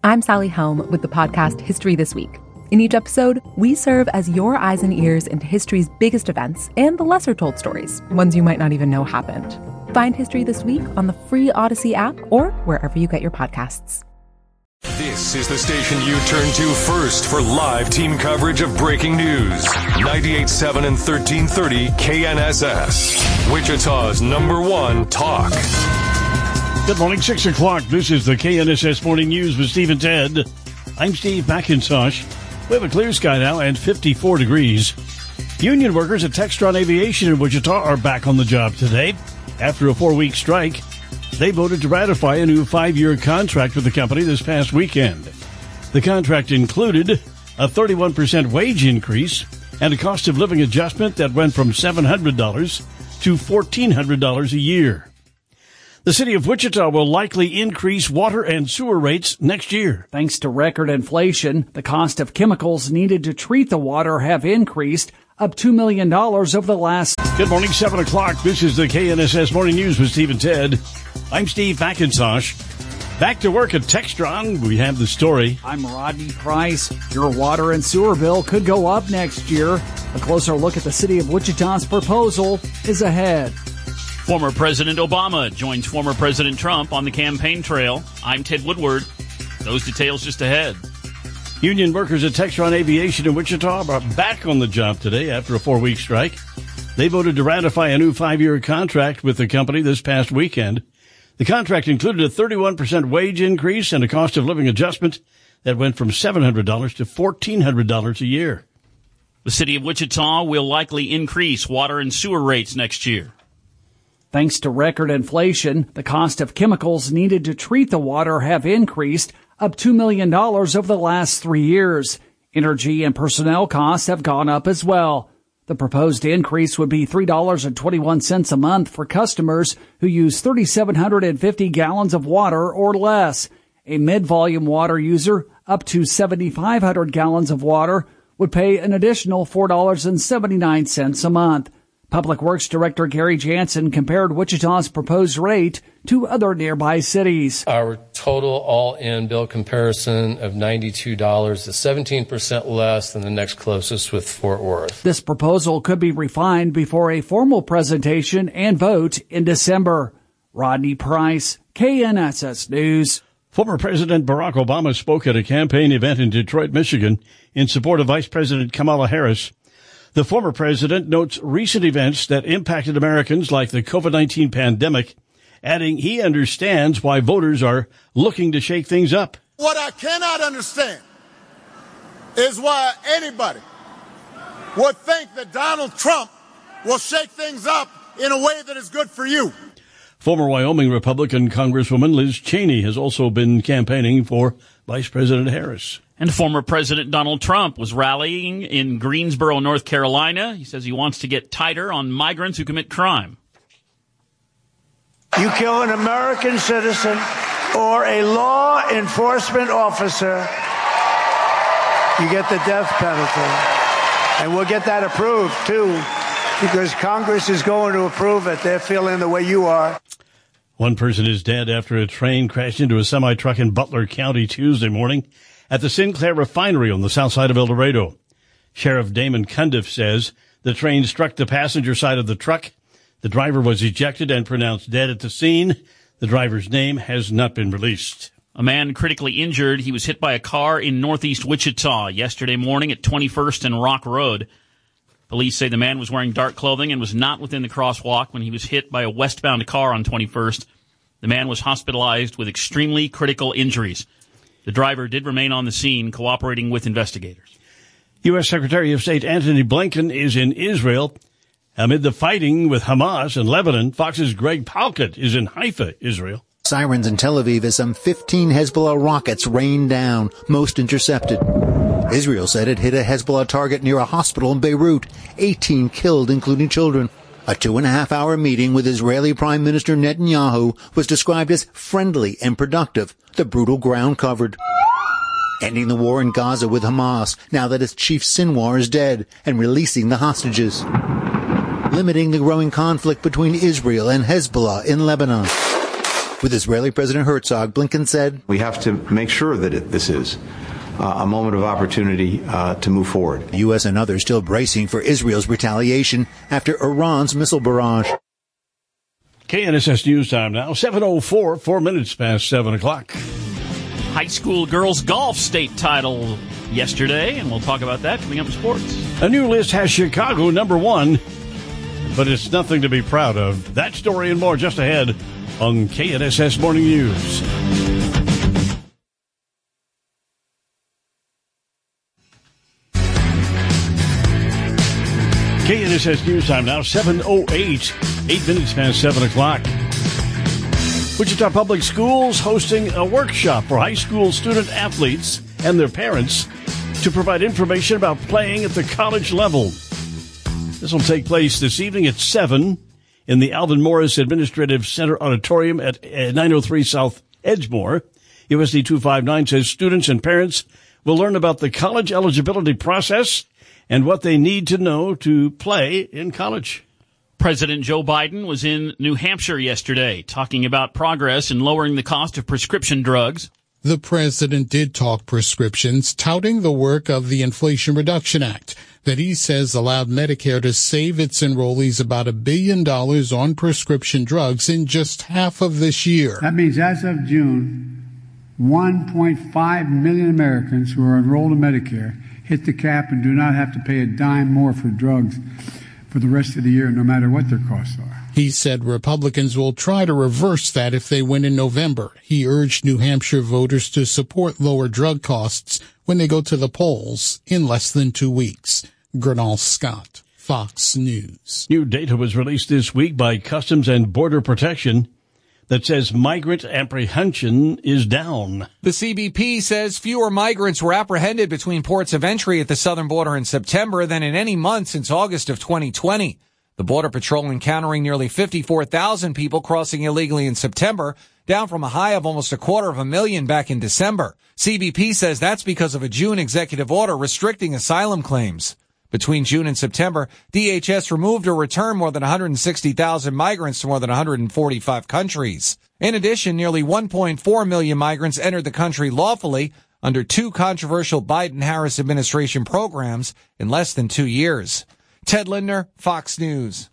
I'm Sally Helm with the podcast History This Week. In each episode, we serve as your eyes and ears into history's biggest events and the lesser-told stories, ones you might not even know happened. Find History This Week on the free Odyssey app or wherever you get your podcasts. This is the station you turn to first for live team coverage of breaking news. 98.7 and 1330 KNSS, Wichita's #1 talk. Good morning, 6 o'clock. This is the KNSS Morning News with Steve and Ted. I'm Steve McIntosh. We have a clear sky now and 54 degrees. Union workers at Textron Aviation in Wichita are back on the job today. After a 4-week strike, they voted to ratify a new 5-year contract with the company this past weekend. The contract included a 31% wage increase and a cost of living adjustment that went from $700 to $1,400 a year. The city of Wichita will likely increase water and sewer rates next year. Thanks to record inflation, the cost of chemicals needed to treat the water have increased, up $2 million over the last... Good morning, 7 o'clock. This is the KNSS Morning News with Steve and Ted. I'm Steve McIntosh. Back to work at Textron. We have the story. I'm Rodney Price. Your water and sewer bill could go up next year. A closer look at the city of Wichita's proposal is ahead. Former President Obama joins former President Trump on the campaign trail. I'm Ted Woodward. Those details just ahead. Union workers at Textron Aviation in Wichita are back on the job today after a 4-week strike. They voted to ratify a new 5-year contract with the company this past weekend. The contract included a 31% wage increase and a cost of living adjustment that went from $700 to $1,400 a year. The city of Wichita will likely increase water and sewer rates next year. Thanks to record inflation, the cost of chemicals needed to treat the water have increased, up $2 million over the last 3 years. Energy and personnel costs have gone up as well. The proposed increase would be $3.21 a month for customers who use 3,750 gallons of water or less. A mid-volume water user up to 7,500 gallons of water would pay an additional $4.79 a month. Public Works Director Gary Jansen compared Wichita's proposed rate to other nearby cities. Our total all-in bill comparison of $92 is 17% less than the next closest with Fort Worth. This proposal could be refined before a formal presentation and vote in December. Rodney Price, KNSS News. Former President Barack Obama spoke at a campaign event in Detroit, Michigan, in support of Vice President Kamala Harris. The former president notes recent events that impacted Americans like the COVID-19 pandemic, adding he understands why voters are looking to shake things up. What I cannot understand is why anybody would think that Donald Trump will shake things up in a way that is good for you. Former Wyoming Republican Congresswoman Liz Cheney has also been campaigning for Vice President Harris. And former President Donald Trump was rallying in Greensboro, North Carolina. He says he wants to get tighter on migrants who commit crime. You kill an American citizen or a law enforcement officer, you get the death penalty. And we'll get that approved, too, because Congress is going to approve it. They're feeling the way you are. One person is dead after a train crashed into a semi-truck in Butler County Tuesday morning at the Sinclair refinery on the south side of El Dorado. Sheriff Damon Cundiff says the train struck the passenger side of the truck. The driver was ejected and pronounced dead at the scene. The driver's name has not been released. A man critically injured. He was hit by a car in northeast Wichita yesterday morning at 21st and Rock Road. Police say the man was wearing dark clothing and was not within the crosswalk when he was hit by a westbound car on 21st. The man was hospitalized with extremely critical injuries. The driver did remain on the scene, cooperating with investigators. U.S. Secretary of State Antony Blinken is in Israel amid the fighting with Hamas in Lebanon. Fox's Greg Palkett is in Haifa, Israel. Sirens in Tel Aviv as some 15 Hezbollah rockets rained down, most intercepted. Israel said it hit a Hezbollah target near a hospital in Beirut. 18 killed, including children. A 2.5-hour meeting with Israeli Prime Minister Netanyahu was described as friendly and productive, the brutal ground covered. Ending the war in Gaza with Hamas, now that its chief Sinwar is dead, and releasing the hostages. Limiting the growing conflict between Israel and Hezbollah in Lebanon. With Israeli President Herzog, Blinken said, "We have to make sure that this is a moment of opportunity to move forward." The U.S. and others still bracing for Israel's retaliation after Iran's missile barrage. KNSS News Time now, 7:04, 4 minutes past 7 o'clock. High school girls golf state title yesterday, and we'll talk about that coming up in sports. A new list has Chicago number 1, but it's nothing to be proud of. That story and more just ahead on KNSS Morning News. KNSS News Time now, 7:08, 8 minutes past 7 o'clock. Wichita Public Schools hosting a workshop for high school student athletes and their parents to provide information about playing at the college level. This will take place this evening at 7 in the Alvin Morris Administrative Center Auditorium at 903 South Edgemore. USD 259 says students and parents will learn about the college eligibility process and what they need to know to play in college. President Joe Biden was in New Hampshire yesterday talking about progress in lowering the cost of prescription drugs. The president did talk prescriptions, touting the work of the Inflation Reduction Act that he says allowed Medicare to save its enrollees about $1 billion on prescription drugs in just half of this year. That means as of June, 1.5 million Americans who are enrolled in Medicare hit the cap and do not have to pay a dime more for drugs for the rest of the year, no matter what their costs are. He said Republicans will try to reverse that if they win in November. He urged New Hampshire voters to support lower drug costs when they go to the polls in less than 2 weeks. Gernal Scott, Fox News. New data was released this week by Customs and Border Protection that says migrant apprehension is down. The CBP says fewer migrants were apprehended between ports of entry at the southern border in September than in any month since August of 2020. The Border Patrol encountering nearly 54,000 people crossing illegally in September, down from a high of almost 250,000 back in December. CBP says that's because of a June executive order restricting asylum claims. Between June and September, DHS removed or returned more than 160,000 migrants to more than 145 countries. In addition, nearly 1.4 million migrants entered the country lawfully under 2 controversial Biden-Harris administration programs in less than 2 years. Ted Lindner, Fox News.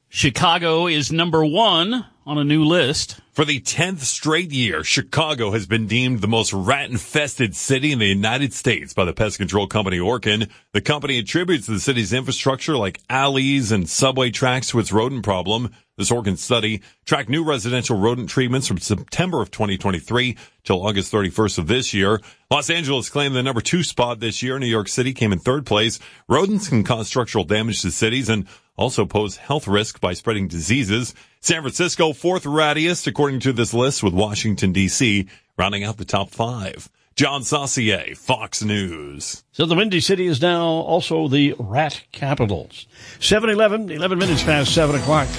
Chicago is number 1 on a new list. For the 10th straight year, Chicago has been deemed the most rat-infested city in the United States by the pest control company Orkin. The company attributes the city's infrastructure like alleys and subway tracks to its rodent problem. This Orkin study tracked new residential rodent treatments from September of 2023 till August 31st of this year. Los Angeles claimed the number 2 spot this year. New York City came in 3rd place. Rodents can cause structural damage to cities and also pose health risk by spreading diseases. San Francisco, 4th rattiest, according to this list, with Washington, D.C. rounding out the top 5. John Saucier, Fox News. So the Windy City is now also the rat capitals. 7:11, 11 minutes past 7 o'clock.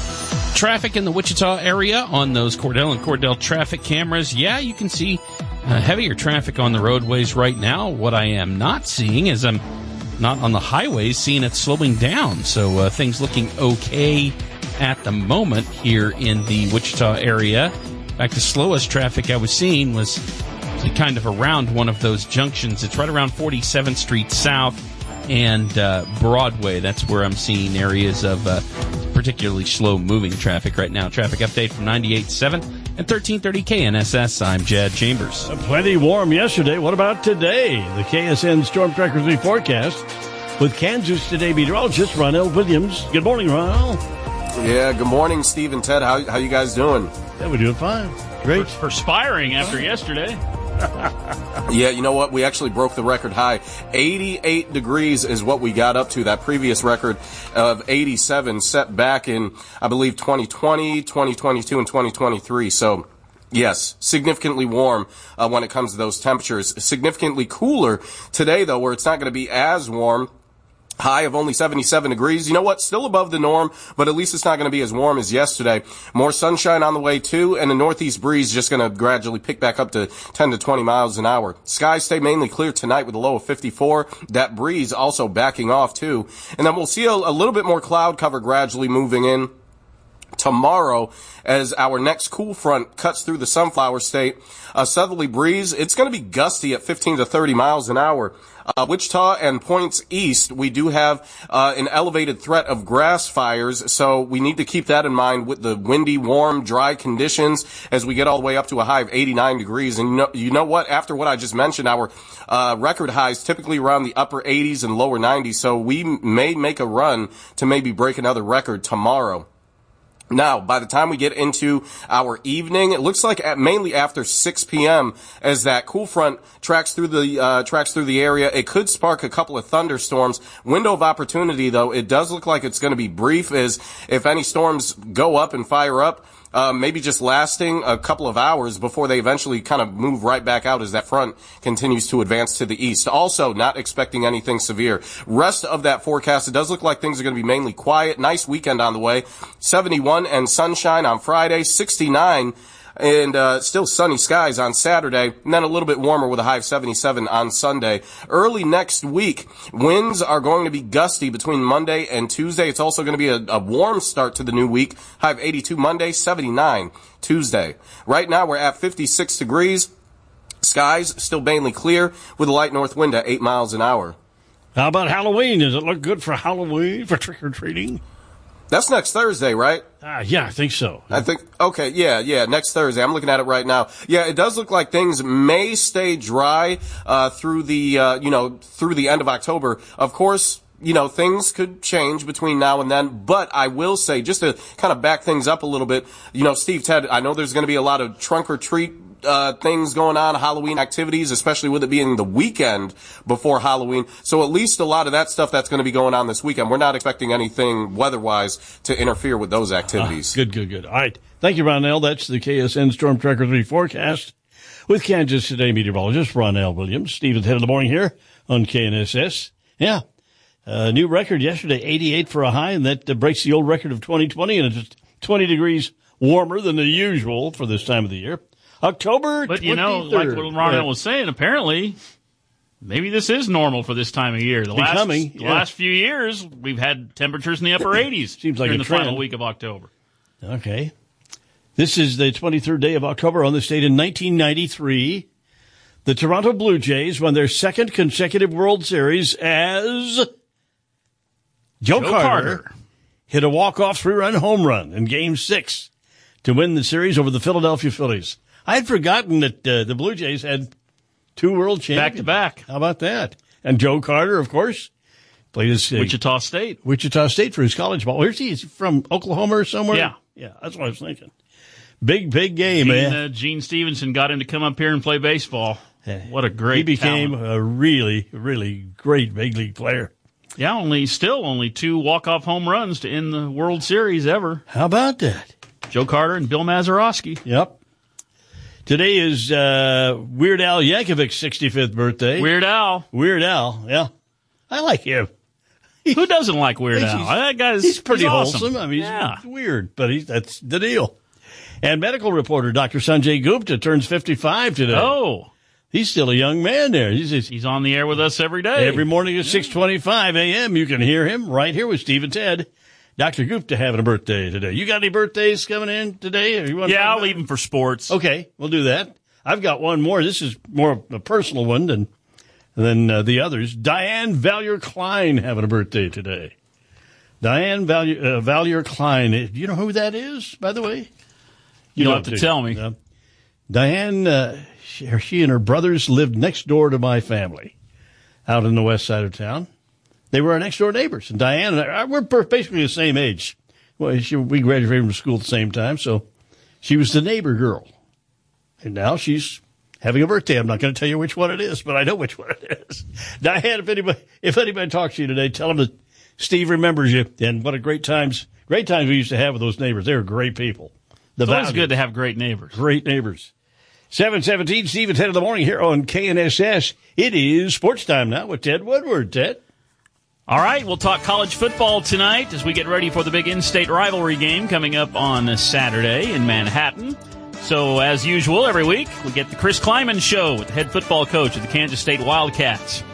Traffic in the Wichita area on those Cordell and Cordell traffic cameras. Yeah, you can see heavier traffic on the roadways right now. What I am not seeing is I'm not on the highways, seeing it slowing down. So things looking okay at the moment here in the Wichita area. In fact, the slowest traffic I was seeing was kind of around one of those junctions. It's right around 47th Street South and Broadway. That's where I'm seeing areas of particularly slow-moving traffic right now. Traffic update from 98.7 and 1330 KNSS. I'm Jad Chambers. Plenty warm yesterday. What about today? The KSN Storm Trackers Reforecast with Kansas Today meteorologist Ronell Williams. Good morning, Ronell. Yeah, good morning, Steve and Ted. How you guys doing? Yeah, we're doing fine. Great. Perspiring after yesterday. Yeah, you know what? We actually broke the record high. 88 degrees is what we got up to. That previous record of 87 set back in, I believe, 2020, 2022, and 2023. So, yes, significantly warm when it comes to those temperatures. Significantly cooler today, though, where it's not going to be as warm. High of only 77 degrees. You know what? Still above the norm, but at least it's not going to be as warm as yesterday. More sunshine on the way, too, and the northeast breeze just going to gradually pick back up to 10 to 20 miles an hour. Skies stay mainly clear tonight with a low of 54. That breeze also backing off, too. And then we'll see a little bit more cloud cover gradually moving in tomorrow as our next cool front cuts through the Sunflower State. A southerly breeze. It's going to be gusty at 15 to 30 miles an hour. Wichita and points east, we do have an elevated threat of grass fires, so we need to keep that in mind with the windy, warm, dry conditions as we get all the way up to a high of 89 degrees. And you know what? After what I just mentioned, our record highs typically around the upper 80s and lower 90s, so we may make a run to maybe break another record tomorrow. Now, by the time we get into our evening, it looks like mainly after 6 p.m. as that cool front tracks through the area, it could spark a couple of thunderstorms. Window of opportunity, though, it does look like it's going to be brief, as if any storms go up and fire up, maybe just lasting a couple of hours before they eventually kind of move right back out as that front continues to advance to the east. Also, not expecting anything severe. Rest of that forecast, it does look like things are going to be mainly quiet. Nice weekend on the way. 71 and sunshine on Friday, 69 and still sunny skies on Saturday, and then a little bit warmer with a high of 77 on Sunday. Early next week, winds are going to be gusty between Monday and Tuesday. It's also going to be a warm start to the new week. High of 82 Monday, 79 Tuesday. Right now, we're at 56 degrees. Skies still mainly clear with a light north wind at 8 miles an hour. How about Halloween? Does it look good for Halloween, for trick-or-treating? That's next Thursday, right? Yeah, I think so. Okay, yeah, next Thursday. I'm looking at it right now. Yeah, it does look like things may stay dry, through the end of October. Of course, things could change between now and then, but I will say, just to kind of back things up a little bit, Steve, Ted, I know there's going to be a lot of trunk or treat things going on, Halloween activities, especially with it being the weekend before Halloween. So at least a lot of that stuff that's going to be going on this weekend. We're not expecting anything weather-wise to interfere with those activities. Good. All right. Thank you, Ronell. That's the KSN Storm Tracker 3 forecast with Kansas Today meteorologist Ronell Williams. Stephen's Head of the Morning here on KNSS. Yeah. New record yesterday, 88 for a high, and that breaks the old record of 2020, and it's 20 degrees warmer than the usual for this time of the year. October 23rd. But, like what Ronell was saying, apparently, maybe this is normal for this time of year. The last few years, we've had temperatures in the upper 80s. Seems like during a the trend. final week of October. Okay. This is the 23rd day of October on this date in 1993. The Toronto Blue Jays won their second consecutive World Series as Joe Carter hit a walk-off 3-run home run in Game 6 to win the series over the Philadelphia Phillies. I had forgotten that the Blue Jays had 2 world champions. Back-to-back. How about that? And Joe Carter, of course, played his Wichita State for his college ball. Where's he? Is he from Oklahoma or somewhere? Yeah, that's what I was thinking. Big game, man. Gene Stevenson got him to come up here and play baseball. What a great He became talent. a really, really great big league player. Yeah, only 2 walk-off home runs to end the World Series ever. How about that? Joe Carter and Bill Mazeroski. Yep. Today is Weird Al Yankovic's 65th birthday. Weird Al, yeah. I like him. Who doesn't like Weird Al? That guy's he's pretty awesome. wholesome. I mean, he's weird, but that's the deal. And medical reporter Dr. Sanjay Gupta turns 55 today. Oh. He's still a young man there. He's on the air with us every day. Every morning at 6:25 a.m. You can hear him right here with Steve and Ted. Dr. Gupta having a birthday today. You got any birthdays coming in today? I'll leave them for sports. Okay, we'll do that. I've got one more. This is more of a personal one than the others. Diane Valier-Klein having a birthday today. Diane Valier-Klein. Do you know who that is, by the way? You'll have to tell me. Diane, she and her brothers lived next door to my family out in the west side of town. They were our next-door neighbors. And Diane and I, we're basically the same age. Well, we graduated from school at the same time, so she was the neighbor girl. And now she's having a birthday. I'm not going to tell you which one it is, but I know which one it is. Diane, if anybody talks to you today, tell them that Steve remembers you and what a great times we used to have with those neighbors. They were great people. It's always good to have great neighbors. Great neighbors. 7:17, Steve at 10 in the morning here on KNSS. It is sports time now with Ted Woodward. Ted? All right, we'll talk college football tonight as we get ready for the big in-state rivalry game coming up on Saturday in Manhattan. So, as usual, every week, we get the Chris Kleiman Show with the head football coach of the Kansas State Wildcats.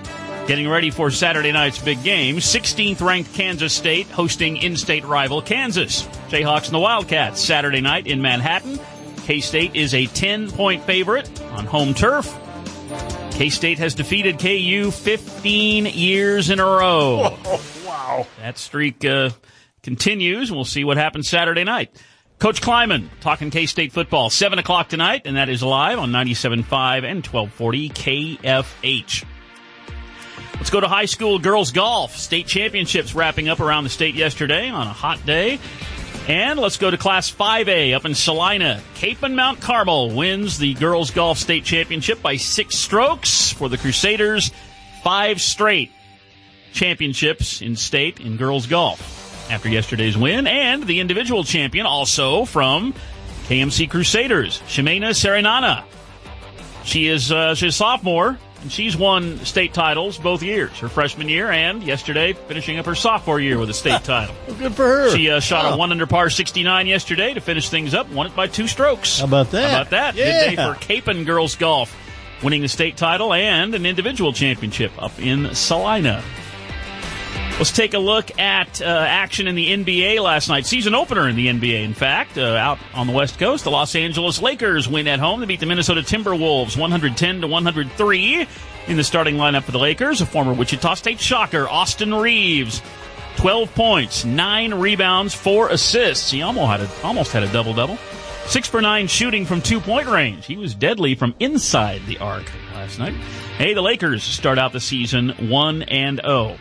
Getting ready for Saturday night's big game. 16th ranked Kansas State hosting in-state rival Kansas. Jayhawks and the Wildcats Saturday night in Manhattan. K-State is a 10-point favorite on home turf. K-State has defeated KU 15 years in a row. Oh, wow. That streak continues. We'll see what happens Saturday night. Coach Kleiman talking K-State football. 7 o'clock tonight, and that is live on 97.5 and 1240 KFH. Let's go to high school girls golf. State championships wrapping up around the state yesterday on a hot day. And let's go to Class 5A up in Salina. Cape and Mount Carmel wins the girls golf state championship by 6 strokes for the Crusaders. 5 straight championships in state in girls golf after yesterday's win. And the individual champion also from KMC Crusaders, Ximena Serenana. She's a sophomore. And she's won state titles both years, her freshman year and yesterday finishing up her sophomore year with a state title. Well, good for her. She shot a 1 under par 69 yesterday to finish things up, won it by 2 strokes. How about that? How about that? Yeah. Good day for Capon girls golf, winning the state title and an individual championship up in Salina. Let's take a look at action in the NBA last night. Season opener in the NBA, in fact, out on the West Coast. The Los Angeles Lakers win at home. They beat the Minnesota Timberwolves 110-103. In the starting lineup for the Lakers, a former Wichita State Shocker, Austin Reeves. 12 points, 9 rebounds, 4 assists. He almost had a double-double. 6 for 9 shooting from 2-point range. He was deadly from inside the arc last night. Hey, the Lakers start out the season 1-0.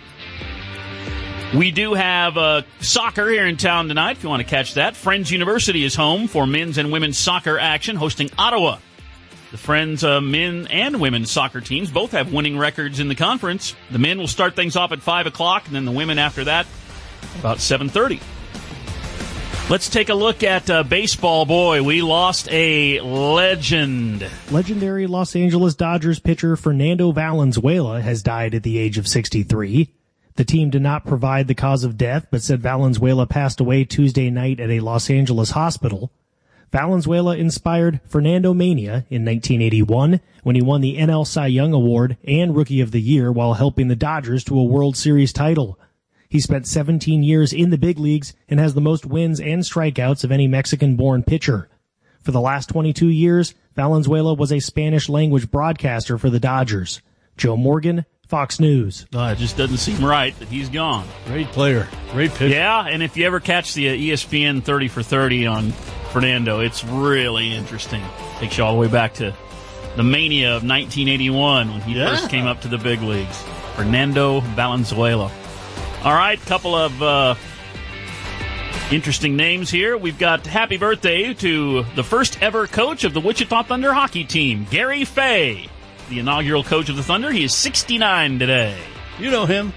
We do have soccer here in town tonight, if you want to catch that. Friends University is home for men's and women's soccer action, hosting Ottawa. The Friends men and women's soccer teams both have winning records in the conference. The men will start things off at 5 o'clock, and then the women after that about 7:30. Let's take a look at baseball. Boy, we lost a legend. Legendary Los Angeles Dodgers pitcher Fernando Valenzuela has died at the age of 63. The team did not provide the cause of death, but said Valenzuela passed away Tuesday night at a Los Angeles hospital. Valenzuela inspired Fernando Mania in 1981 when he won the NL Cy Young Award and Rookie of the Year while helping the Dodgers to a World Series title. He spent 17 years in the big leagues and has the most wins and strikeouts of any Mexican-born pitcher. For the last 22 years, Valenzuela was a Spanish-language broadcaster for the Dodgers. Joe Morgan, Fox News. It just doesn't seem right that he's gone. Great player. Great pitcher. Yeah, and if you ever catch the ESPN 30 for 30 on Fernando, it's really interesting. Takes you all the way back to the Mania of 1981 when he first came up to the big leagues. Fernando Valenzuela. All right, couple of interesting names here. We've got happy birthday to the first ever coach of the Wichita Thunder hockey team, Gary Fay. The inaugural coach of the Thunder. He is 69 today. You know him?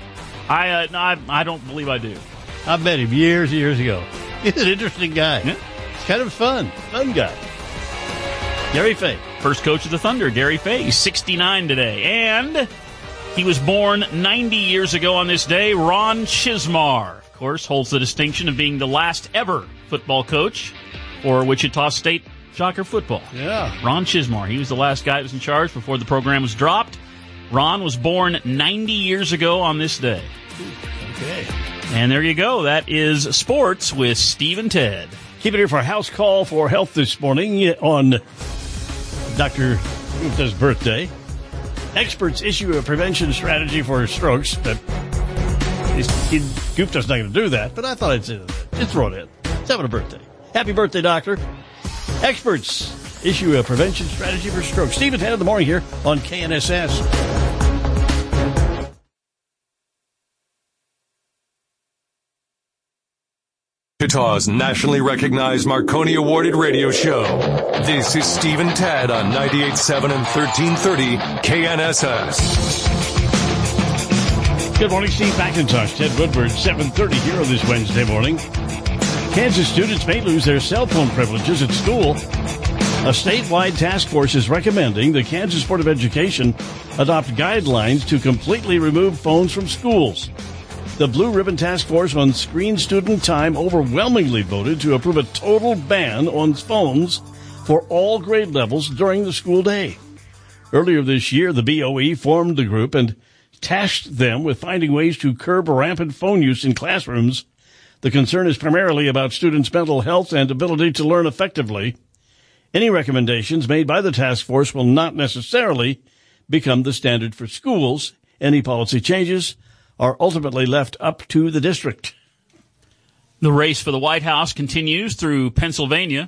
I don't believe I do. I met him years ago. He's an interesting guy. Yeah. He's kind of fun guy. Gary Fay. First coach of the Thunder, Gary Fay. He's 69 today. And he was born 90 years ago on this day. Ron Chismar, of course, holds the distinction of being the last ever football coach for Wichita State Shocker football. Yeah. Ron Chismar. He was the last guy that was in charge before the program was dropped. Ron was born 90 years ago on this day. Okay. And there you go. That is sports with Steve and Ted. Keep it here for a house call for health this morning on Dr. Gupta's birthday. Experts issue a prevention strategy for strokes. Gupta's not going to do that, but I thought I'd say that. Just throw it in. He's having a birthday. Happy birthday, Doctor. Experts issue a prevention strategy for stroke. Steve and Ted in the morning here on KNSS. Wichita's nationally recognized Marconi awarded radio show. This is Steve and Ted on 98.7 and 1330 KNSS. Good morning, Steve McIntosh, Ted Woodward, 7:30 here on this Wednesday morning. Kansas students may lose their cell phone privileges at school. A statewide task force is recommending the Kansas Board of Education adopt guidelines to completely remove phones from schools. The Blue Ribbon Task Force on Screen Student Time overwhelmingly voted to approve a total ban on phones for all grade levels during the school day. Earlier this year, the BOE formed the group and tasked them with finding ways to curb rampant phone use in classrooms. The concern is primarily about students' mental health and ability to learn effectively. Any recommendations made by the task force will not necessarily become the standard for schools. Any policy changes are ultimately left up to the district. The race for the White House continues through Pennsylvania.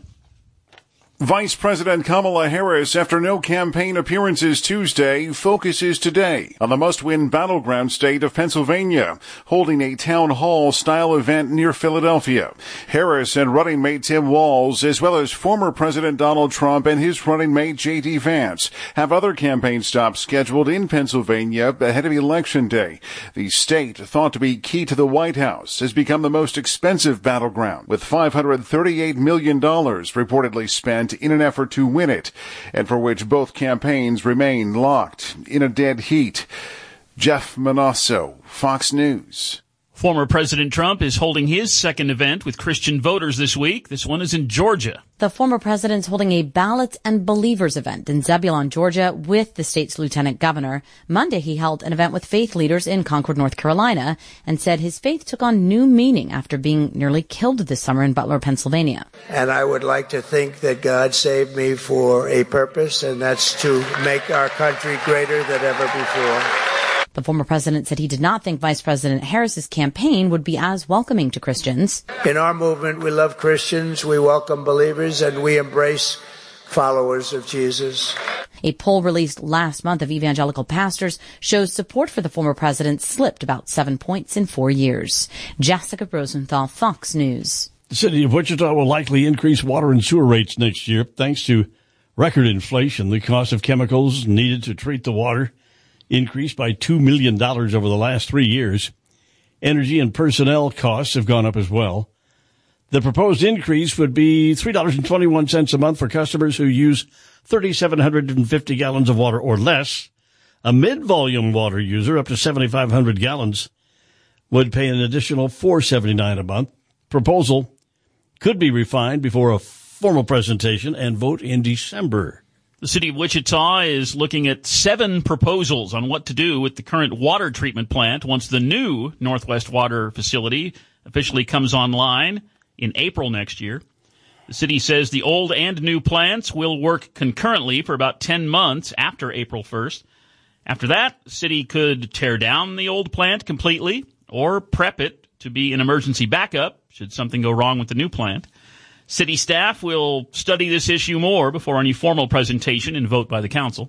Vice President Kamala Harris, after no campaign appearances Tuesday, focuses today on the must-win battleground state of Pennsylvania, holding a town hall-style event near Philadelphia. Harris and running mate Tim Walz, as well as former President Donald Trump and his running mate J.D. Vance, have other campaign stops scheduled in Pennsylvania ahead of Election Day. The state, thought to be key to the White House, has become the most expensive battleground, with $538 million reportedly spent in an effort to win it, and for which both campaigns remain locked in a dead heat. Jeff Manasso, Fox News. Former President Trump is holding his second event with Christian voters this week. This one is in Georgia. The former president's holding a Ballots and Believers event in Zebulon, Georgia, with the state's lieutenant governor. Monday, he held an event with faith leaders in Concord, North Carolina, and said his faith took on new meaning after being nearly killed this summer in Butler, Pennsylvania. And I would like to think that God saved me for a purpose, and that's to make our country greater than ever before. The former president said he did not think Vice President Harris's campaign would be as welcoming to Christians. In our movement, we love Christians, we welcome believers, and we embrace followers of Jesus. A poll released last month of evangelical pastors shows support for the former president slipped about 7 points in 4 years. Jessica Rosenthal, Fox News. The city of Wichita will likely increase water and sewer rates next year thanks to record inflation. The cost of chemicals needed to treat the water increased by $2 million over the last 3 years. Energy and personnel costs have gone up as well. The proposed increase would be $3.21 a month for customers who use 3,750 gallons of water or less. A mid-volume water user up to 7,500 gallons would pay an additional $4.79 a month. Proposal could be refined before a formal presentation and vote in December. The city of Wichita is looking at 7 proposals on what to do with the current water treatment plant once the new Northwest Water facility officially comes online in April next year. The city says the old and new plants will work concurrently for about 10 months after April 1st. After that, the city could tear down the old plant completely or prep it to be an emergency backup should something go wrong with the new plant. City staff will study this issue more before any formal presentation and vote by the council.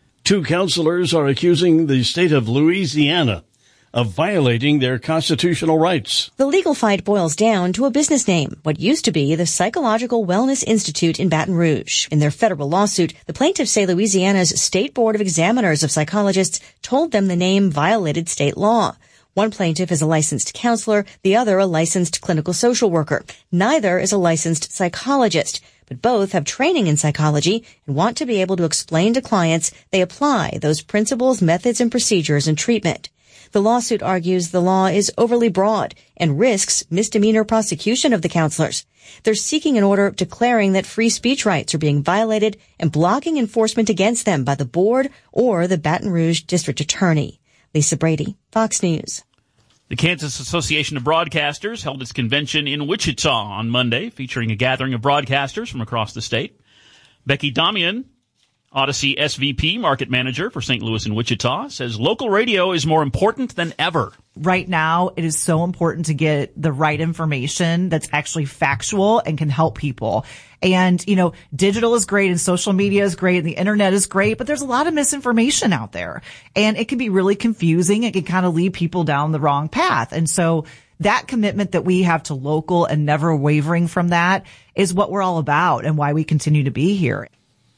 2 councilors are accusing the state of Louisiana of violating their constitutional rights. The legal fight boils down to a business name, what used to be the Psychological Wellness Institute in Baton Rouge. In their federal lawsuit, the plaintiffs say Louisiana's State Board of Examiners of Psychologists told them the name violated state law. One plaintiff is a licensed counselor, the other a licensed clinical social worker. Neither is a licensed psychologist, but both have training in psychology and want to be able to explain to clients they apply those principles, methods, and procedures in treatment. The lawsuit argues the law is overly broad and risks misdemeanor prosecution of the counselors. They're seeking an order declaring that free speech rights are being violated and blocking enforcement against them by the board or the Baton Rouge district attorney. Lisa Brady, Fox News. The Kansas Association of Broadcasters held its convention in Wichita on Monday, featuring a gathering of broadcasters from across the state. Becky Damian, Odyssey SVP Market Manager for St. Louis and Wichita, says local radio is more important than ever. Right now, it is so important to get the right information that's actually factual and can help people. And, digital is great and social media is great and the internet is great, but there's a lot of misinformation out there and it can be really confusing. It can kind of lead people down the wrong path. And so that commitment that we have to local and never wavering from that is what we're all about and why we continue to be here.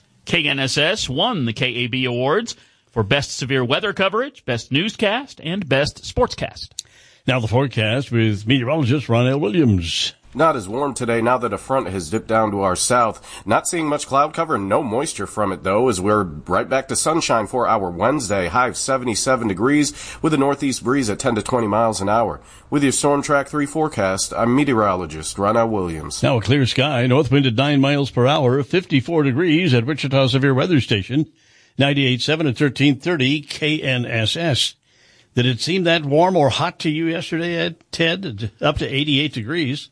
KNSS won the KAB Awards for Best Severe Weather Coverage, Best Newscast, and Best Sportscast. Now the forecast with meteorologist Ronell Williams. Not as warm today now that a front has dipped down to our south. Not seeing much cloud cover and no moisture from it, though, as we're right back to sunshine for our Wednesday. High of 77 degrees with a northeast breeze at 10 to 20 miles an hour. With your Storm Track 3 forecast, I'm meteorologist Ronell Williams. Now a clear sky, north wind at 9 miles per hour, 54 degrees at Wichita Severe Weather Station, 98.7 and 1330 KNSS. Did it seem that warm or hot to you yesterday, Ted? Up to 88 degrees.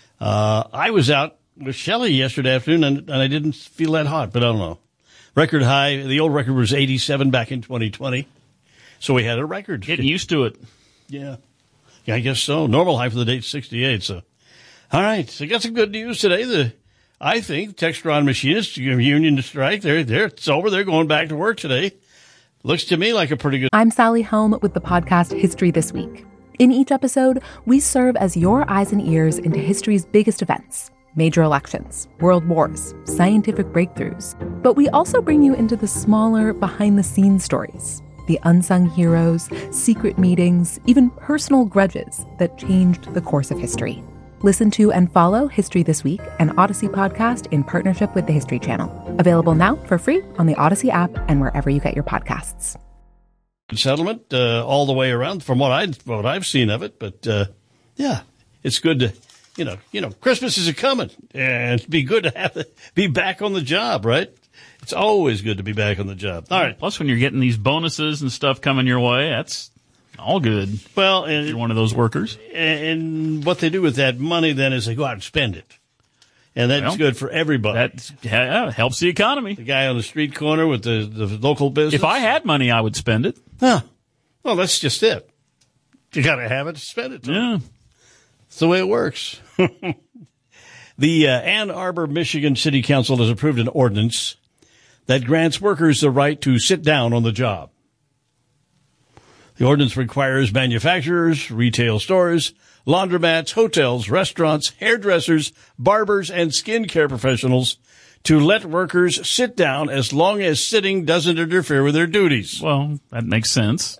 I was out with Shelley yesterday afternoon, and I didn't feel that hot, but I don't know. Record high, the old record was 87 back in 2020. So we had a record. Getting used to it. Yeah, I guess so. Normal high for the day is 68. So, all right. So, got some good news today. I think Textron machinists union strike. It's over. They're going back to work today. Looks to me like a pretty good. I'm Sally Helm with the podcast History This Week. In each episode, we serve as your eyes and ears into history's biggest events. Major elections, world wars, scientific breakthroughs. But we also bring you into the smaller, behind-the-scenes stories. The unsung heroes, secret meetings, even personal grudges that changed the course of history. Listen to and follow History This Week, an Odyssey podcast in partnership with the History Channel. Available now for free on the Odyssey app and wherever you get your podcasts. Settlement all the way around from what I've seen of it. But, yeah, it's good to, Christmas is coming, and it'd be good to be back on the job, right? It's always good to be back on the job. All right. Plus, when you're getting these bonuses and stuff coming your way, that's all good. Well, and you're one of those workers. And what they do with that money then is they go out and spend it. And that's good for everybody. That helps the economy. The guy on the street corner with the local business. If I had money, I would spend it. Huh. Well, that's just it. You got to have it to spend it. Yeah. That's the way it works. The Ann Arbor, Michigan City Council has approved an ordinance that grants workers the right to sit down on the job. The ordinance requires manufacturers, retail stores, laundromats, hotels, restaurants, hairdressers, barbers, and skincare professionals to let workers sit down as long as sitting doesn't interfere with their duties. Well, that makes sense.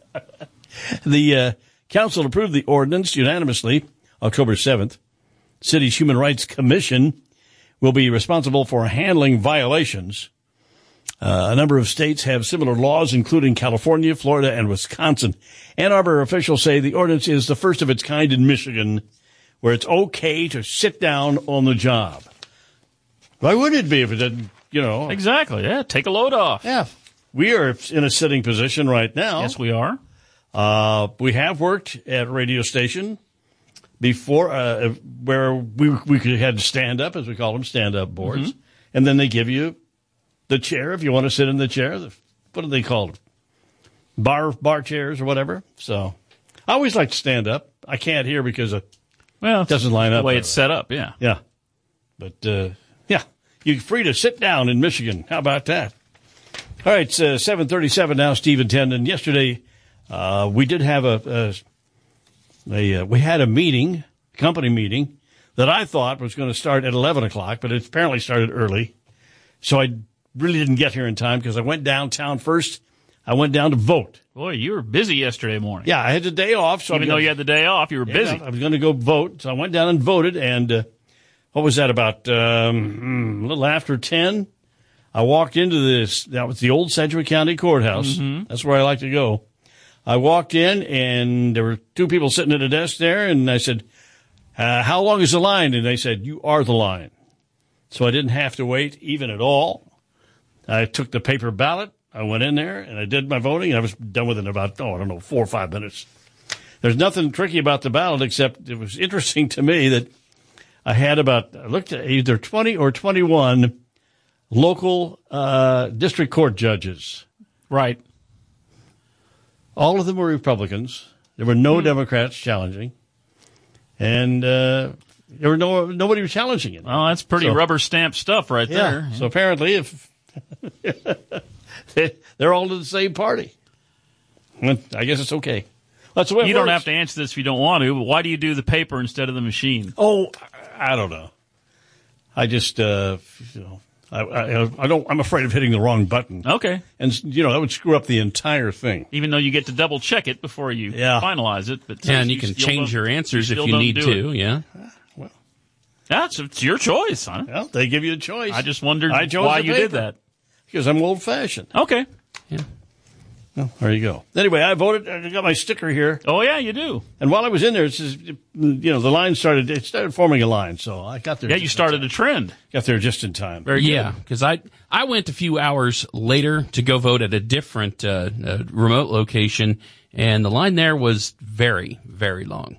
The council approved the ordinance unanimously October 7th. City's Human Rights Commission will be responsible for handling violations. A number of states have similar laws, including California, Florida, and Wisconsin. Ann Arbor officials say the ordinance is the first of its kind in Michigan, where it's okay to sit down on the job. Why wouldn't it be if it didn't, Exactly, yeah. Take a load off. Yeah. We are in a sitting position right now. Yes, we are. We have worked at a radio station before where we had stand-up, as we call them, stand-up boards. Mm-hmm. And then they give you the chair if you want to sit in the chair. What do they call them? Bar chairs or whatever. So I always like to stand up. I can't here because it doesn't line up. The way it's set up, yeah. Yeah. But, yeah, you're free to sit down in Michigan. How about that? All right, it's 7:37 now, Stephen Tendon. Yesterday, we did have we had a meeting, company meeting, that I thought was going to start at 11 o'clock, but it apparently started early. So I really didn't get here in time because I went downtown first. I went down to vote. Boy, you were busy yesterday morning. Yeah, I had the day off. So even though you had the day off, you were busy. I was going to go vote. So I went down and voted. And what was that, about a little after 10? I walked into this. That was the old Sedgwick County Courthouse. Mm-hmm. That's where I like to go. I walked in, and there were two people sitting at a desk there. And I said, how long is the line? And they said, you are the line. So I didn't have to wait even at all. I took the paper ballot. I went in there, and I did my voting, and I was done within about, 4 or 5 minutes. There's nothing tricky about the ballot, except it was interesting to me that I looked at either 20 or 21 local district court judges. Right. All of them were Republicans. There were no Democrats challenging. And there were nobody was challenging it. Well, that's pretty rubber stamp stuff right there. So apparently, if they're all to the same party, I guess it's okay. That's the way you it works. don't have to answer this if you don't want to, but why do you do the paper instead of the machine? Oh, I don't know. I just, I'm afraid of hitting the wrong button. Okay. And, that would screw up the entire thing. Even though you get to double check it before you finalize it. But and you can change your answers if you need to, yeah. Well, it's your choice, huh? Well, they give you a choice. I just wondered why you did that. Because I'm old-fashioned. Okay. Yeah. Well, there you go. Anyway, I voted. I got my sticker here. Oh, yeah, you do. And while I was in there, it says, the line started forming a line. So I got there. Yeah, you started a trend. Got there just in time. Very good. Yeah, because I went a few hours later to go vote at a different remote location, and the line there was very, very long.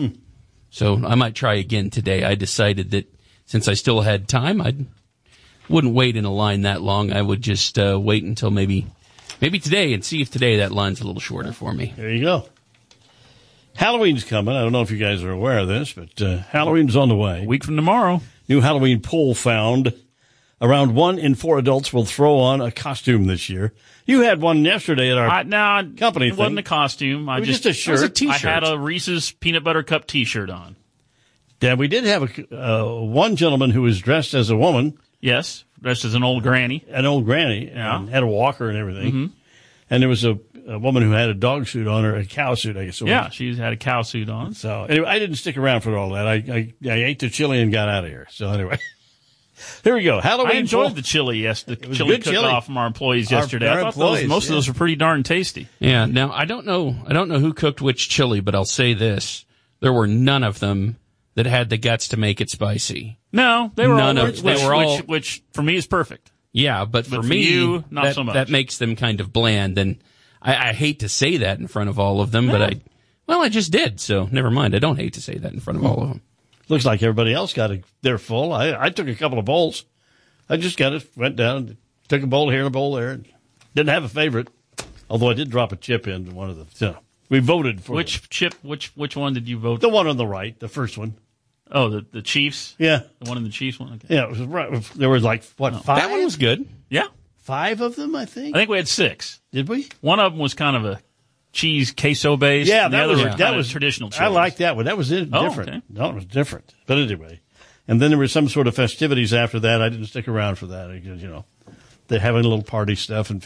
So I might try again today. I decided that since I still had time, I wouldn't wait in a line that long. I would just wait until maybe today and see if today that line's a little shorter for me. There you go. Halloween's coming. I don't know if you guys are aware of this, but Halloween's on the way. A week from tomorrow. New Halloween poll found around 1 in 4 adults will throw on a costume this year. You had one yesterday at our company It wasn't a costume. It was just a shirt. It was a T-shirt. I had a Reese's Peanut Butter Cup T-shirt on. Yeah, we did have one gentleman who was dressed as a woman. Yes, dressed as an old granny. An old granny. Yeah. And had a walker and everything. Mm-hmm. And there was a woman who had a dog suit on, or a cow suit, I guess. Yeah, she had a cow suit on. So anyway, I didn't stick around for all that. I ate the chili and got out of here. So anyway, here we go. Halloween. I enjoyed the chili. Yes, the chili cook-off from our employees yesterday. Our I thought most of those were pretty darn tasty. Yeah. Now I don't know who cooked which chili, but I'll say this: there were none of them that had the guts to make it spicy. No, they were all, which for me is perfect. Yeah, but for me, you, not so much. That makes them kind of bland, and I hate to say that in front of all of them, but I just did, so never mind. I don't hate to say that in front of all of them. Looks like everybody else got their full. I took a couple of bowls. I just went down, took a bowl here and a bowl there. Didn't have a favorite, although I did drop a chip into one of them. So we voted for which chip. Which one did you vote? The one on the right, the first one. Oh, the Chiefs? Yeah. The one in the Chiefs one? Okay. Yeah, it was right. There was like, 5? That one was good. Yeah. 5 of them, I think. I think we had 6. Did we? One of them was kind of a cheese queso based. Yeah, that was traditional chili. I like that one. That was different. Okay. No, it was different. But anyway. And then there were some sort of festivities after that. I didn't stick around for that because, they're having a little party stuff. And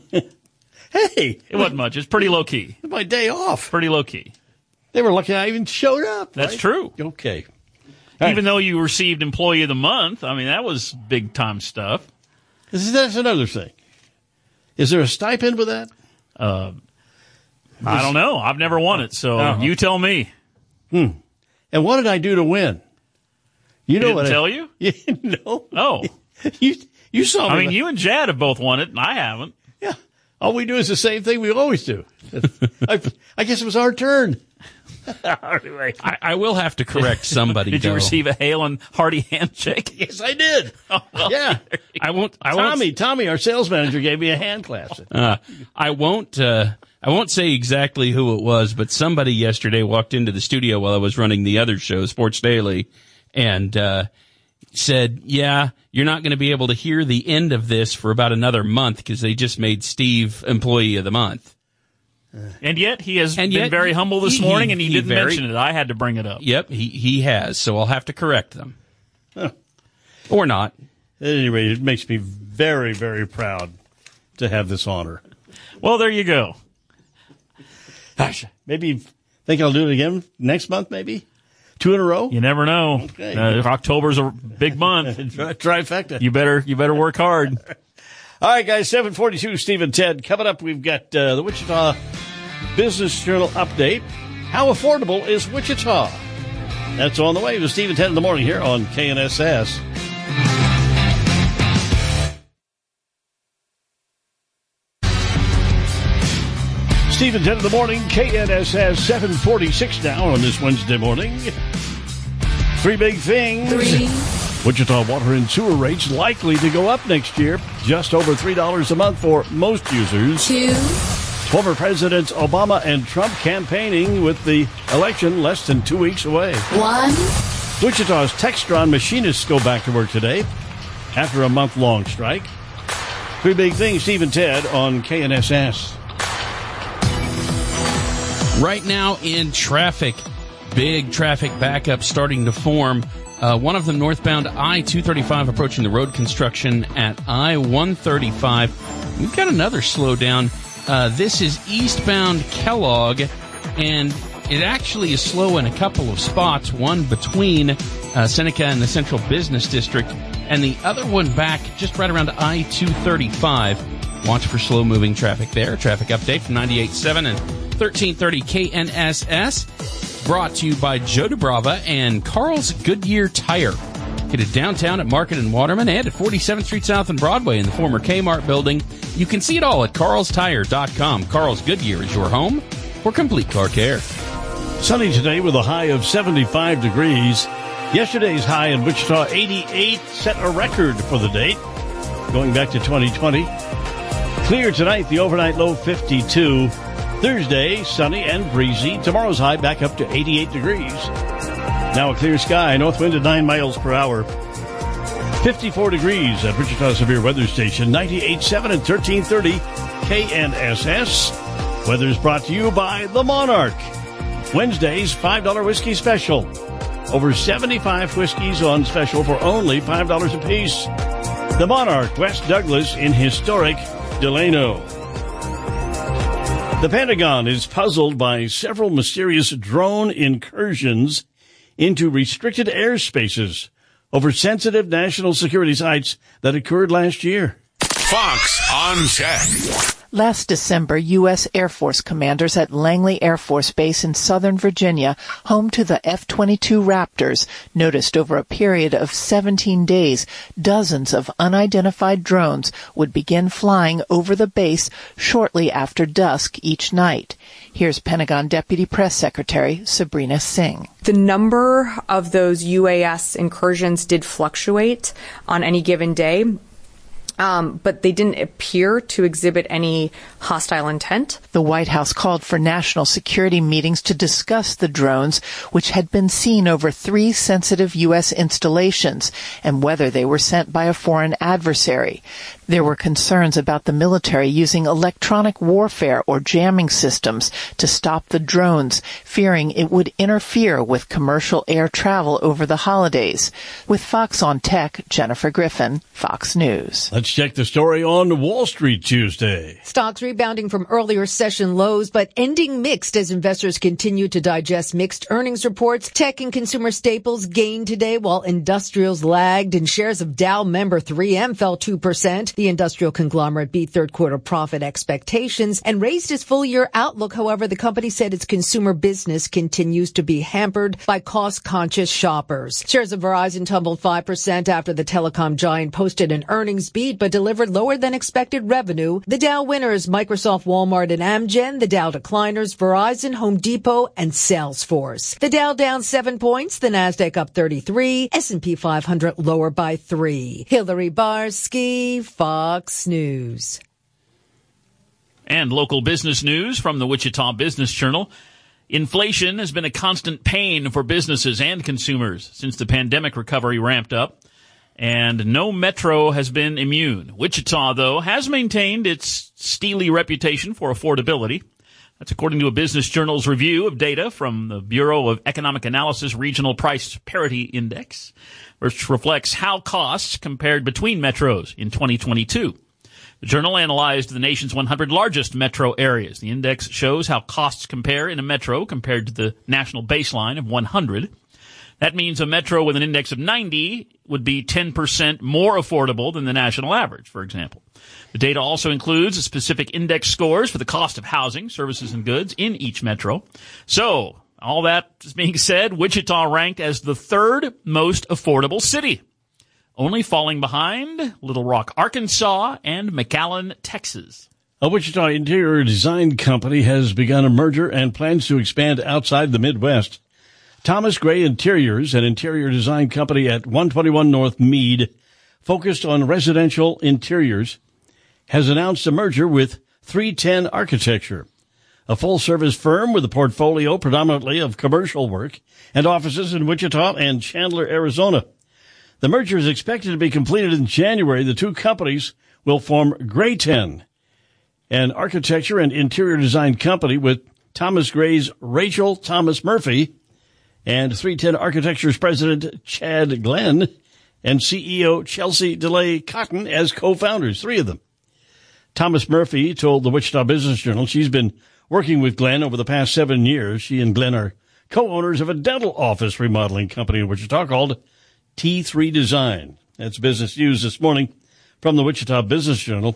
hey. It wasn't much. It's pretty low key. My day off. Pretty low key. They were lucky I even showed up. That's right? true. Okay. Even though you received Employee of the Month, I mean, that was big time stuff. That's another thing. Is there a stipend with that? I don't know. I've never won it, so you tell me. And what did I do to win? You know didn't what? Tell you? No. Oh, you saw me. I mean, you and Jad have both won it, and I haven't. Yeah. All we do is the same thing we always do. I guess it was our turn. Anyway. I will have to correct somebody. Did you receive a hail and hearty handshake? Yes, I did. Oh, well, yeah, Tommy, our sales manager, gave me a hand clasp. I won't say exactly who it was, but somebody yesterday walked into the studio while I was running the other show, Sports Daily, and said, "Yeah, you're not going to be able to hear the end of this for about another month because they just made Steve Employee of the Month." And yet he has been very humble this morning, and he didn't mention it. I had to bring it up. Yep, he has, so I'll have to correct them. Or not. At any rate, it makes me very, very proud to have this honor. Well, there you go. Gosh, maybe think I'll do it again next month, maybe? 2 in a row? You never know. Okay. October's a big month. Trifecta. You better work hard. All right, guys, 7:42, Steve and Ted. Coming up, we've got the Wichita Business Journal update. How affordable is Wichita? That's on the way with Steve and Ted in the morning here on KNSS. Steve and Ted in the morning, KNSS 7:46 now on this Wednesday morning. 3 big things. 3. Wichita water and sewer rates likely to go up next year, just over $3 a month for most users. 2. Former Presidents Obama and Trump campaigning with the election less than 2 weeks away. 1. Wichita's Textron machinists go back to work today after a month-long strike. 3 big things, Steve and Ted on KNSS. Right now in traffic, big traffic backup starting to form. One of them northbound I-235 approaching the road construction at I-135. We've got another slowdown. This is eastbound Kellogg, and it actually is slow in a couple of spots, one between Seneca and the Central Business District, and the other one back just right around I-235. Watch for slow-moving traffic there. Traffic update from 98.7 and 1330 KNSS. Brought to you by Joe DeBrava and Carl's Goodyear Tire. Get it downtown at Market and Waterman and at 47th Street South and Broadway in the former Kmart building. You can see it all at carlstire.com. Carl's Goodyear is your home for complete car care. Sunny today with a high of 75 degrees. Yesterday's high in Wichita, 88, set a record for the date, going back to 2020. Clear tonight, the overnight low 52. Thursday, sunny and breezy. Tomorrow's high back up to 88 degrees. Now a clear sky, north wind at 9 miles per hour. 54 degrees at Wichita Severe Weather Station, 98.7 and 1330 KNSS. Weather's brought to you by The Monarch. Wednesday's $5 whiskey special. Over 75 whiskeys on special for only $5 apiece. The Monarch, West Douglas in historic Delano. The Pentagon is puzzled by several mysterious drone incursions into restricted airspaces over sensitive national security sites that occurred last year. Fox on Tech. Last December, U.S. Air Force commanders at Langley Air Force Base in Southern Virginia, home to the F-22 Raptors, noticed over a period of 17 days, dozens of unidentified drones would begin flying over the base shortly after dusk each night. Here's Pentagon Deputy Press Secretary Sabrina Singh. The number of those UAS incursions did fluctuate on any given day. But they didn't appear to exhibit any hostile intent. The White House called for national security meetings to discuss the drones, which had been seen over 3 sensitive U.S. installations, and whether they were sent by a foreign adversary. There were concerns about the military using electronic warfare or jamming systems to stop the drones, fearing it would interfere with commercial air travel over the holidays. With Fox on Tech, Jennifer Griffin, Fox News. Let's check the story on Wall Street Tuesday. Stocks rebounding from earlier session lows, but ending mixed as investors continue to digest mixed earnings reports. Tech and consumer staples gained today while industrials lagged, and shares of Dow member 3M fell 2%. The industrial conglomerate beat third quarter profit expectations and raised its full year outlook. However, the company said its consumer business continues to be hampered by cost conscious shoppers. Shares of Verizon tumbled 5% after the telecom giant posted an earnings beat but delivered lower than expected revenue. The Dow winners, Microsoft, Walmart, and Amgen. The Dow decliners, Verizon, Home Depot, and Salesforce. The Dow down 7 points, the Nasdaq up 33, S&P 500 lower by 3. Hillary Barsky, Fox News. And local business news from the Wichita Business Journal. Inflation has been a constant pain for businesses and consumers since the pandemic recovery ramped up, and no metro has been immune. Wichita, though, has maintained its steely reputation for affordability. That's according to a Business Journal's review of data from the Bureau of Economic Analysis Regional Price Parity Index, which reflects how costs compared between metros in 2022. The journal analyzed the nation's 100 largest metro areas. The index shows how costs compare in a metro compared to the national baseline of 100. That means a metro with an index of 90 would be 10% more affordable than the national average, for example. The data also includes specific index scores for the cost of housing, services, and goods in each metro. So, all that being said, Wichita ranked as the third most affordable city, only falling behind Little Rock, Arkansas, and McAllen, Texas. A Wichita interior design company has begun a merger and plans to expand outside the Midwest. Thomas Gray Interiors, an interior design company at 121 North Meade, focused on residential interiors, has announced a merger with 310 Architecture, a full-service firm with a portfolio predominantly of commercial work and offices in Wichita and Chandler, Arizona. The merger is expected to be completed in January. The two companies will form Gray 10, an architecture and interior design company with Thomas Gray's Rachel Thomas Murphy and 310 Architecture's president Chad Glenn and CEO Chelsea DeLay Cotton as co-founders, 3 of them. Thomas Murphy told the Wichita Business Journal she's been working with Glenn over the past 7 years. She and Glenn are co-owners of a dental office remodeling company in Wichita called T3 Design. That's business news this morning from the Wichita Business Journal.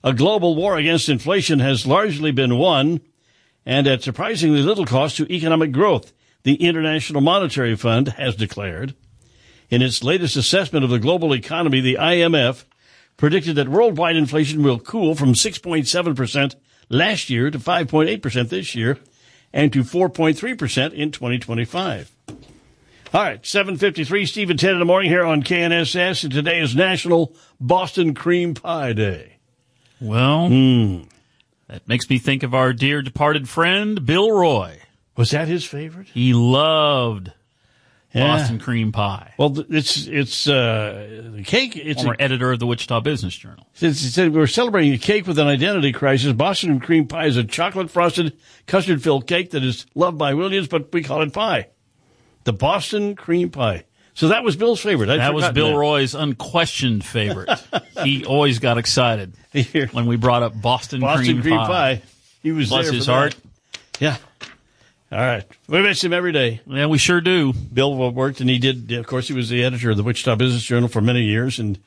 A global war against inflation has largely been won, and at surprisingly little cost to economic growth, the International Monetary Fund has declared. In its latest assessment of the global economy, the IMF predicted that worldwide inflation will cool from 6.7% last year to 5.8% this year and to 4.3% in 2025. All right, 7:53, Steve and Ted in the morning here on KNSS, and today is National Boston Cream Pie Day. Well, that makes me think of our dear departed friend, Bill Roy. Was that his favorite? He loved Boston cream pie. Well, it's the cake. It's former editor of the Wichita Business Journal. It said we're celebrating a cake with an identity crisis. Boston cream pie is a chocolate-frosted, custard-filled cake that is loved by millions, but we call it pie. The Boston cream pie. So that was Bill's favorite. That was Bill Roy's unquestioned favorite. He always got excited when we brought up Boston cream pie. He was Bless there his for heart. That. Yeah. All right. We miss him every day. Yeah, we sure do. Bill worked, and he did, of course, he was the editor of the Wichita Business Journal for many years, and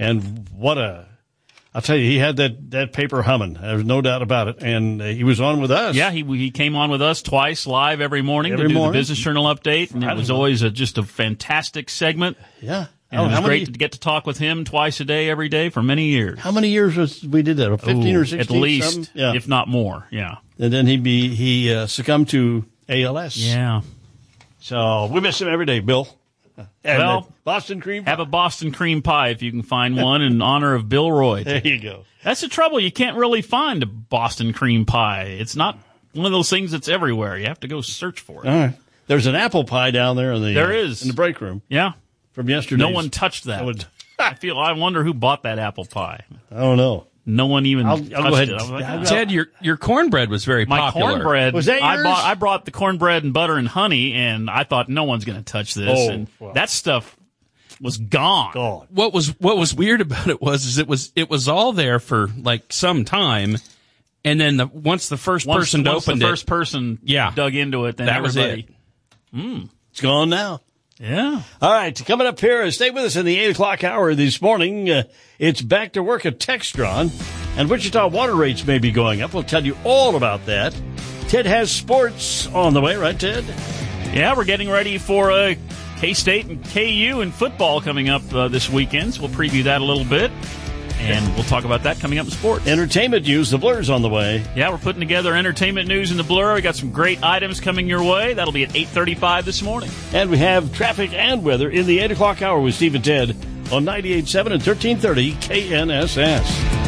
I'll tell you, he had that paper humming. There's no doubt about it. And he was on with us. Yeah, he came on with us twice live every morning to do the Business Journal update, and it was always just a fantastic segment. Yeah. And it was great to get to talk with him twice a day, every day for many years. How many years we did that? 15 or 16? At least, something? Yeah. if not more, yeah. And then he succumbed to ALS. Yeah. So we miss him every day, Bill. And Boston cream pie. Have a Boston cream pie if you can find one in honor of Bill Roy. There you go. That's the trouble. You can't really find a Boston cream pie. It's not one of those things that's everywhere. You have to go search for it. All right. There's an apple pie down there in the break room. Yeah. From yesterday. No one touched that. I wonder who bought that apple pie. I don't know. No one even touched go ahead. it. Ted, your cornbread was very popular. My cornbread, was that yours? I brought the cornbread and butter and honey, and I thought no one's going to touch this. And that stuff was gone. What was weird about it was it was all there for like some time, and then once the first person dug into it, then that was everybody. It's gone now. Yeah. All right. Coming up here, stay with us in the 8 o'clock hour this morning. It's back to work at Textron, and Wichita water rates may be going up. We'll tell you all about that. Ted has sports on the way, right, Ted? Yeah, we're getting ready for K-State and KU in football coming up this weekend, so we'll preview that a little bit. And we'll talk about that coming up in sports. Entertainment news, the Blur's on the way. Yeah, we're putting together entertainment news in the Blur. We got some great items coming your way. That'll be at 8:35 this morning. And we have traffic and weather in the 8 o'clock hour with Steve and Ted on 98.7 and 1330 KNSS.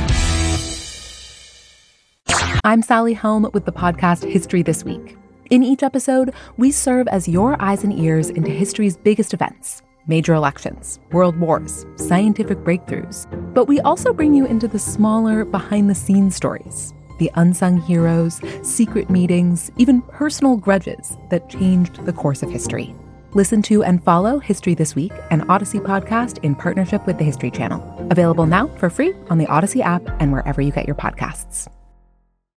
I'm Sally Helm with the podcast History This Week. In each episode, we serve as your eyes and ears into history's biggest events. Major elections, world wars, scientific breakthroughs. But we also bring you into the smaller, behind-the-scenes stories, the unsung heroes, secret meetings, even personal grudges that changed the course of history. Listen to and follow History This Week, an Odyssey podcast in partnership with the History Channel. Available now for free on the Odyssey app and wherever you get your podcasts.